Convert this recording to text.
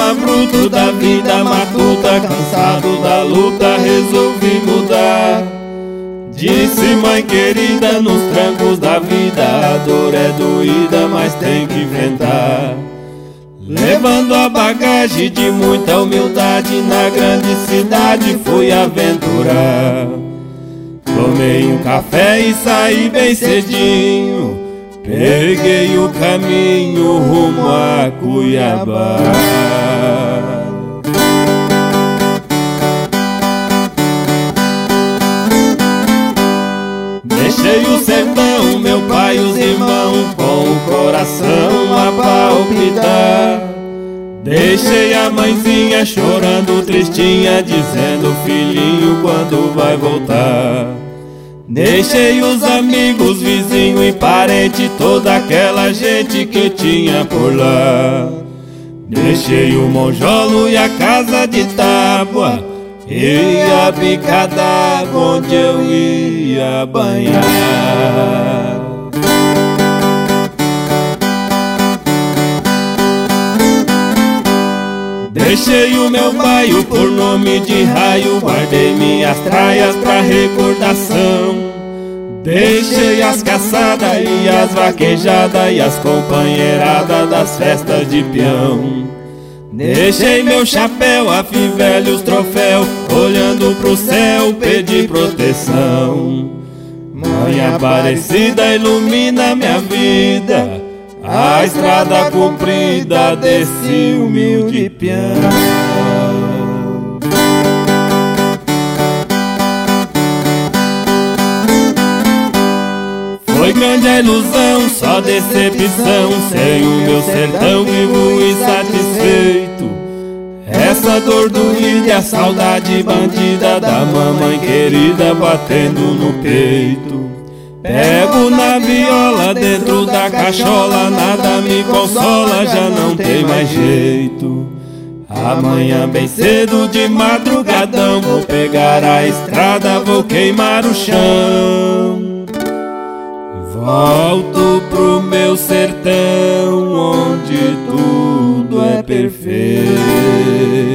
problema bruto da vida matuta, cansado da luta, resolvi mudar. Disse mãe querida, nos trancos da vida a dor é doída, mas tem que enfrentar. Levando a bagagem de muita humildade, na grande cidade fui aventurar. Tomei um café e saí bem cedinho, peguei o caminho rumo a Cuiabá. Deixei o sertão, meu pai e os irmãos, com o coração a palpitar. Deixei a mãezinha chorando tristinha, dizendo: filhinho, quando vai voltar? Deixei os amigos, vizinhos e parentes, toda aquela gente que tinha por lá. Deixei o monjolo e a casa de tábua e a bica d'água onde eu ia banhar. Deixei o meu bairro por nome de raio, guardei minhas traias pra recordação. Deixei as caçadas e as vaquejadas e as companheiradas das festas de peão. Deixei meu chapéu, a fivela e os troféus, olhando pro céu pedi proteção. Mãe Aparecida, ilumina minha vida, a estrada comprida desse humilde peão. Foi grande a ilusão, só decepção, sem o meu sertão vivo insatisfeito. Essa dor doída e a saudade bandida da mamãe querida batendo no peito. Pego na viola dentro da cachola, nada me consola, já não tem mais jeito. Amanhã bem cedo de madrugadão vou pegar a estrada, vou queimar o chão. Volto pro meu sertão onde tudo é perfeito.